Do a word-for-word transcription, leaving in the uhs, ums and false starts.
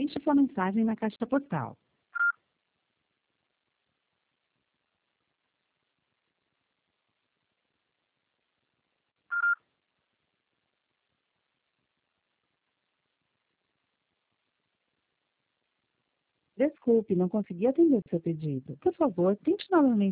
Deixe sua mensagem na caixa postal. Desculpe, não consegui atender seu pedido. Por favor, tente novamente.